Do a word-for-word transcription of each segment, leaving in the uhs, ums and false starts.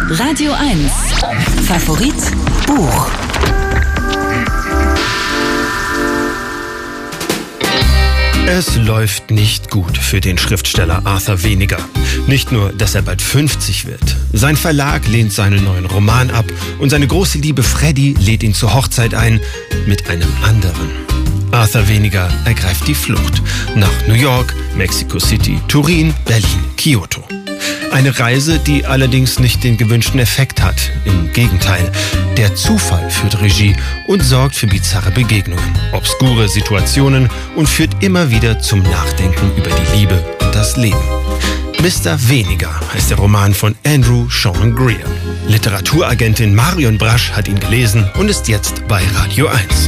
Radio eins. Favorit Buch. Es läuft nicht gut für den Schriftsteller Arthur Weniger. Nicht nur, dass er bald fünfzig wird. Sein Verlag lehnt seinen neuen Roman ab und seine große Liebe Freddy lädt ihn zur Hochzeit ein mit einem anderen. Arthur Weniger ergreift die Flucht nach New York, Mexico City, Turin, Berlin, Kyoto. Eine Reise, die allerdings nicht den gewünschten Effekt hat. Im Gegenteil, der Zufall führt Regie und sorgt für bizarre Begegnungen, obskure Situationen und führt immer wieder zum Nachdenken über die Liebe und das Leben. Mister Weniger heißt der Roman von Andrew Sean Greer. Literaturagentin Marion Brasch hat ihn gelesen und ist jetzt bei Radio eins.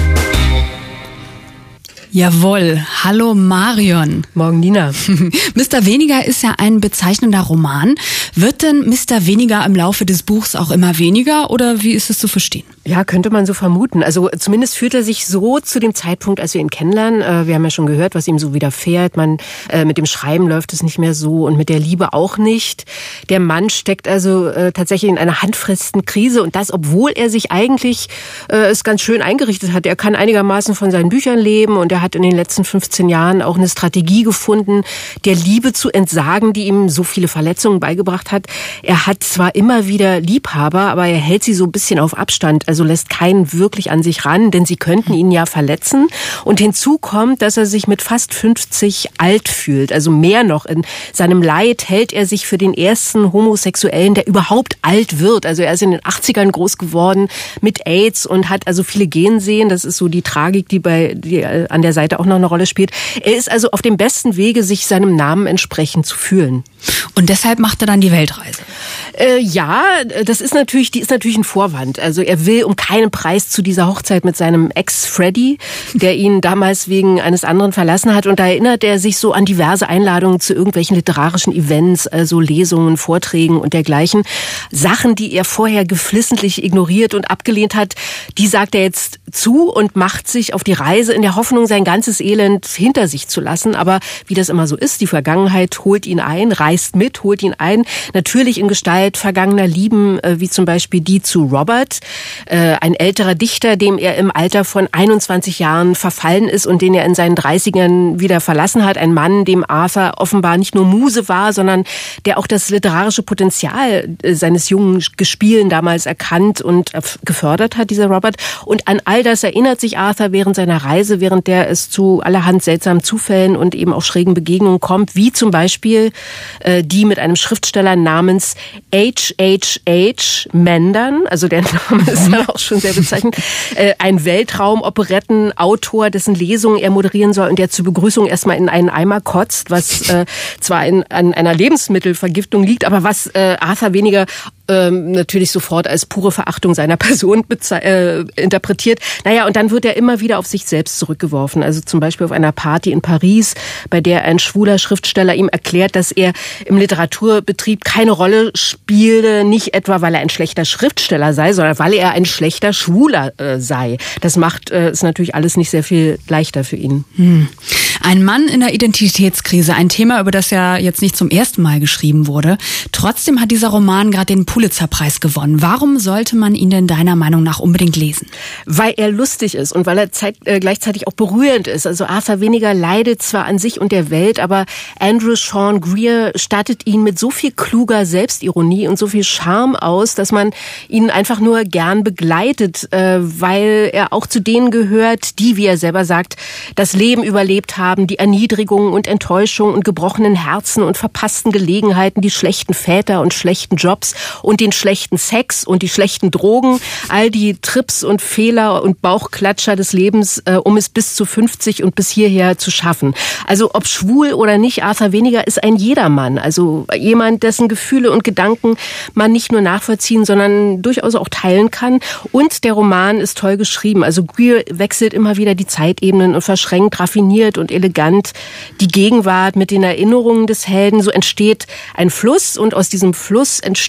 Jawohl. Hallo Marion. Morgen, Nina. Mister Weniger ist ja ein bezeichnender Roman. Wird denn Mister Weniger im Laufe des Buchs auch immer weniger oder wie ist es zu verstehen? Ja, könnte man so vermuten. Also zumindest fühlt er sich so zu dem Zeitpunkt, als wir ihn kennenlernen. Wir haben ja schon gehört, was ihm so widerfährt. Man, äh, mit dem Schreiben läuft es nicht mehr so und mit der Liebe auch nicht. Der Mann steckt also äh, tatsächlich in einer handfesten Krise und das, obwohl er sich eigentlich äh, es ganz schön eingerichtet hat. Er kann einigermaßen von seinen Büchern leben und er hat in den letzten fünfzehn Jahren auch eine Strategie gefunden, der Liebe zu entsagen, die ihm so viele Verletzungen beigebracht hat. Er hat zwar immer wieder Liebhaber, aber er hält sie so ein bisschen auf Abstand. Also lässt keinen wirklich an sich ran, denn sie könnten ihn ja verletzen. Und hinzu kommt, dass er sich mit fast fünfzig alt fühlt. Also mehr noch, in seinem Leid hält er sich für den ersten Homosexuellen, der überhaupt alt wird. Also er ist in den achtzigern groß geworden mit AIDS und hat also viele Gensehen. Das ist so die Tragik, die bei die an der Seite auch noch eine Rolle spielt. Er ist also auf dem besten Wege, sich seinem Namen entsprechend zu fühlen. Und deshalb macht er dann die Weltreise? Äh, ja, das ist natürlich, die ist natürlich ein Vorwand. Also er will um keinen Preis zu dieser Hochzeit mit seinem Ex Freddy, der ihn damals wegen eines anderen verlassen hat. Und da erinnert er sich so an diverse Einladungen zu irgendwelchen literarischen Events, also Lesungen, Vorträgen und dergleichen. Sachen, die er vorher geflissentlich ignoriert und abgelehnt hat, die sagt er jetzt zu und macht sich auf die Reise in der Hoffnung, sein ganzes Elend hinter sich zu lassen. Aber wie das immer so ist, die Vergangenheit holt ihn ein, reißt mit, holt ihn ein. Natürlich in Gestalt vergangener Lieben, wie zum Beispiel die zu Robert, ein älterer Dichter, dem er im Alter von einundzwanzig Jahren verfallen ist und den er in seinen dreißigern wieder verlassen hat. Ein Mann, dem Arthur offenbar nicht nur Muse war, sondern der auch das literarische Potenzial seines jungen Gespielen damals erkannt und gefördert hat, dieser Robert. Und an all das erinnert sich Arthur während seiner Reise, während der es zu allerhand seltsamen Zufällen und eben auch schrägen Begegnungen kommt, wie zum Beispiel äh, die mit einem Schriftsteller namens H H H Mandan, also der Name ist dann auch schon sehr bezeichnend, äh, ein Weltraum-Operettenautor, dessen Lesungen er moderieren soll und der zur Begrüßung erstmal in einen Eimer kotzt, was äh, zwar in, an einer Lebensmittelvergiftung liegt, aber was äh, Arthur Weniger ähm, natürlich sofort als pure Verachtung seiner Person beze- äh, interpretiert. Naja, und dann wird er immer wieder auf sich selbst zurückgeworfen. Also zum Beispiel auf einer Party in Paris, bei der ein schwuler Schriftsteller ihm erklärt, dass er im Literaturbetrieb keine Rolle spiele, nicht etwa, weil er ein schlechter Schriftsteller sei, sondern weil er ein schlechter Schwuler äh, sei. Das macht äh, es natürlich alles nicht sehr viel leichter für ihn. Hm. Ein Mann in der Identitätskrise, ein Thema, über das ja jetzt nicht zum ersten Mal geschrieben wurde. Trotzdem hat dieser Roman gerade den Pulitzerpreis gewonnen. Warum sollte man ihn denn deiner Meinung nach unbedingt lesen? Weil er lustig ist und weil er zeit, äh, gleichzeitig auch berührend ist. Also Arthur Weniger leidet zwar an sich und der Welt, aber Andrew Sean Greer stattet ihn mit so viel kluger Selbstironie und so viel Charme aus, dass man ihn einfach nur gern begleitet, äh, weil er auch zu denen gehört, die, wie er selber sagt, das Leben überlebt haben, die Erniedrigungen und Enttäuschungen und gebrochenen Herzen und verpassten Gelegenheiten, die schlechten Väter und schlechten Jobs und den schlechten Sex und die schlechten Drogen, all die Trips und Fehler und Bauchklatscher des Lebens, äh, um es bis zu fünfzig und bis hierher zu schaffen. Also ob schwul oder nicht, Arthur Weniger ist ein Jedermann. Also jemand, dessen Gefühle und Gedanken man nicht nur nachvollziehen, sondern durchaus auch teilen kann. Und der Roman ist toll geschrieben. Also Greer wechselt immer wieder die Zeitebenen und verschränkt raffiniert und elegant die Gegenwart mit den Erinnerungen des Helden. So entsteht ein Fluss und aus diesem Fluss entsteht ein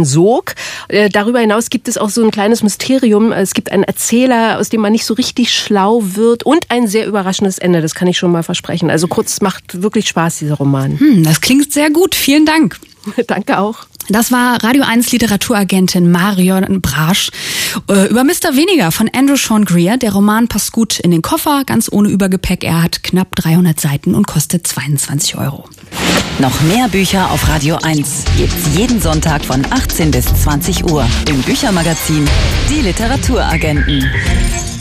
einen Sog. Äh, darüber hinaus gibt es auch so ein kleines Mysterium. Es gibt einen Erzähler, aus dem man nicht so richtig schlau wird und ein sehr überraschendes Ende. Das kann ich schon mal versprechen. Also kurz, macht wirklich Spaß, dieser Roman. Hm, das klingt sehr gut. Vielen Dank. Danke auch. Das war Radio eins Literaturagentin Marion Brasch äh, über Mister Weniger von Andrew Sean Greer. Der Roman passt gut in den Koffer, ganz ohne Übergepäck. Er hat knapp dreihundert Seiten und kostet zweiundzwanzig Euro. Noch mehr Bücher auf Radio eins gibt's jeden Sonntag von achtzehn bis zwanzig Uhr im Büchermagazin Die Literaturagenten.